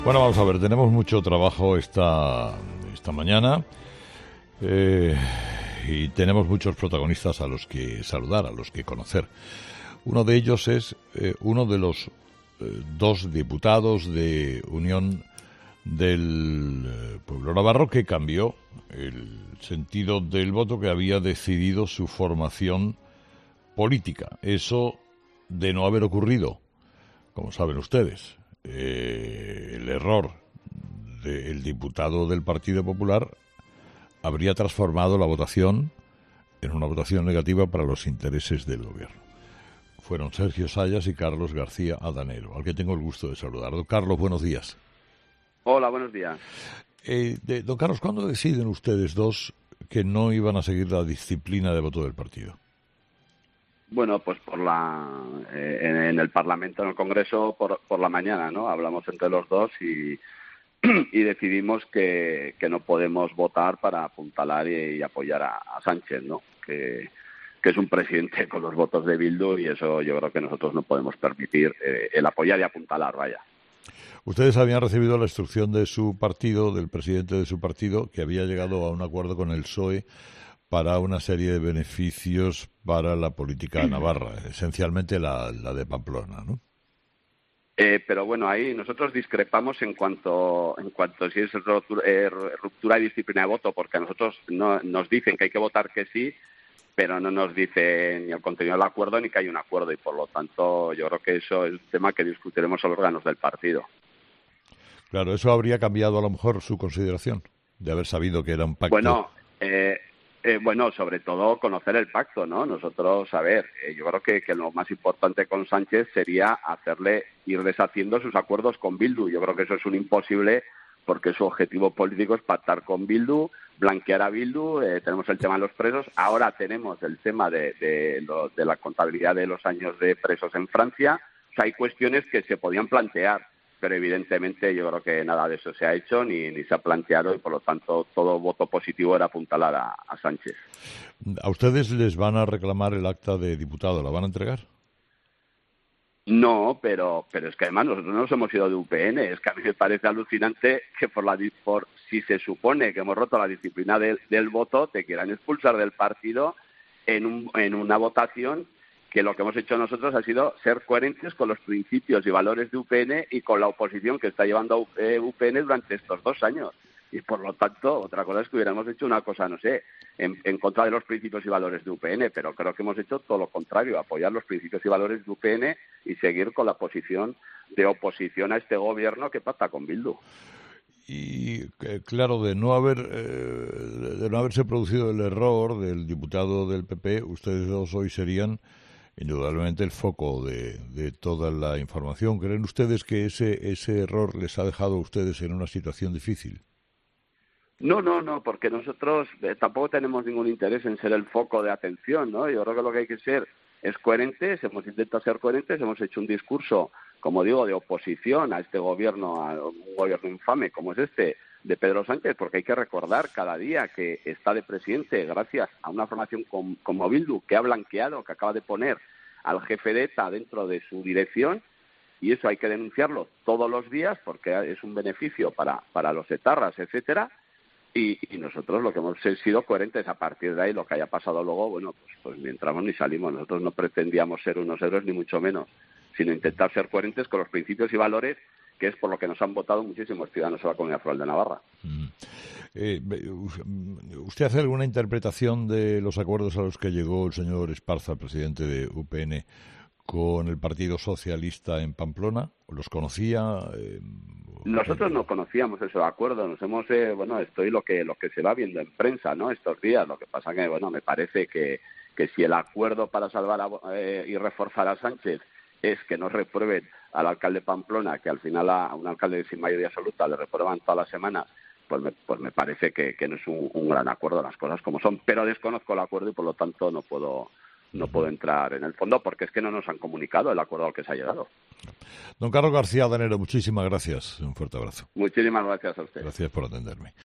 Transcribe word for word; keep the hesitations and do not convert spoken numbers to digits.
Bueno, vamos a ver, tenemos mucho trabajo esta, esta mañana eh, y tenemos muchos protagonistas a los que saludar, a los que conocer. Uno de ellos es eh, uno de los eh, dos diputados de Unión del eh, Pueblo Navarro que cambió el sentido del voto, que había decidido su formación política. Eso, de no haber ocurrido, como saben ustedes, eh, el error del diputado del Partido Popular habría transformado la votación en una votación negativa para los intereses del gobierno. Fueron Sergio Sayas y Carlos García Adanero, al que tengo el gusto de saludar. Don Carlos, buenos días. Hola, buenos días. Eh, de, don Carlos, ¿cuándo deciden ustedes dos que no iban a seguir la disciplina de voto del partido? Bueno, pues por la eh, en, en el Parlamento, en el Congreso, por, por la mañana, ¿no? Hablamos entre los dos y, y decidimos que, que no podemos votar para apuntalar y, y apoyar a, a Sánchez, ¿no? Que, que es un presidente con los votos de Bildu, y eso yo creo que nosotros no podemos permitir eh, el apoyar y apuntalar, vaya. Ustedes habían recibido la instrucción de su partido, del presidente de su partido, que había llegado a un acuerdo con el P S O E para una serie de beneficios para la política navarra, esencialmente la, la de Pamplona, ¿no? Eh, pero bueno, ahí nosotros discrepamos en cuanto en cuanto si es ruptura, eh, ruptura de disciplina de voto, porque a nosotros no, nos dicen que hay que votar que sí, pero no nos dicen ni el contenido del acuerdo ni que hay un acuerdo, y por lo tanto yo creo que eso es un tema que discutiremos a los órganos del partido. Claro, eso habría cambiado a lo mejor su consideración, de haber sabido que era un pacto. Bueno, eh, eh, bueno, sobre todo conocer el pacto, ¿no? Nosotros, a ver, eh, yo creo que, que lo más importante con Sánchez sería hacerle ir deshaciendo sus acuerdos con Bildu. Yo creo que eso es un imposible, porque su objetivo político es pactar con Bildu, blanquear a Bildu. Eh, tenemos el tema de los presos, ahora tenemos el tema de, de, lo, de la contabilidad de los años de presos en Francia. O sea, hay cuestiones que se podían plantear, pero evidentemente yo creo que nada de eso se ha hecho ni, ni se ha planteado, y por lo tanto todo voto positivo era apuntalar a, a Sánchez. ¿A ustedes les van a reclamar el acta de diputado? ¿La van a entregar? No, pero pero es que además nosotros no nos hemos ido de U P N. Es que a mí me parece alucinante que por la por si se supone que hemos roto la disciplina del, del voto, te quieran expulsar del partido en, un, en una votación que lo que hemos hecho nosotros ha sido ser coherentes con los principios y valores de U P N y con la oposición que está llevando U P N durante estos dos años. Y por lo tanto, otra cosa es que hubiéramos hecho una cosa, no sé, en, en contra de los principios y valores de U P N, pero creo que hemos hecho todo lo contrario, apoyar los principios y valores de U P N y seguir con la posición de oposición a este gobierno que pacta con Bildu. Y claro, de no haber eh, de no haberse producido el error del diputado del P P, ustedes dos hoy serían indudablemente el foco de, de toda la información. ¿Creen ustedes que ese ese error les ha dejado a ustedes en una situación difícil? No, no, no, porque nosotros eh, tampoco tenemos ningún interés en ser el foco de atención, ¿no? Yo creo que lo que hay que ser es coherentes. Hemos intentado ser coherentes, hemos hecho un discurso, como digo, de oposición a este gobierno, a un gobierno infame como es este de Pedro Sánchez, porque hay que recordar cada día que está de presidente gracias a una formación com, como Bildu, que ha blanqueado, que acaba de poner al jefe de ETA dentro de su dirección, y eso hay que denunciarlo todos los días porque es un beneficio para, para los etarras, etcétera. Y, y nosotros lo que hemos sido coherentes. A partir de ahí, lo que haya pasado luego, bueno, pues, pues ni entramos ni salimos. Nosotros no pretendíamos ser unos héroes, ni mucho menos, sino intentar ser coherentes con los principios y valores, que es por lo que nos han votado muchísimos ciudadanos de la Comunidad Foral de Navarra. Mm. Eh, ¿Usted hace alguna interpretación de los acuerdos a los que llegó el señor Esparza, presidente de U P N, con el Partido Socialista en Pamplona? ¿Los conocía? Eh, Nosotros no conocíamos ese acuerdo. Nos hemos, eh, bueno, estoy lo que lo que se va viendo en prensa, ¿no? Estos días. Lo que pasa que, bueno, me parece que que si el acuerdo para salvar a, eh, y reforzar a Sánchez es que no reprueben al alcalde de Pamplona, que al final a, a un alcalde sin mayoría absoluta le reprueban todas las semanas, pues me, pues me parece que, que no es un, un gran acuerdo, las cosas como son. Pero desconozco el acuerdo y por lo tanto no puedo no puedo entrar en el fondo, porque es que no nos han comunicado el acuerdo al que se ha llegado. Don Carlos García Adanero, muchísimas gracias. Un fuerte abrazo. Muchísimas gracias a usted. Gracias por atenderme.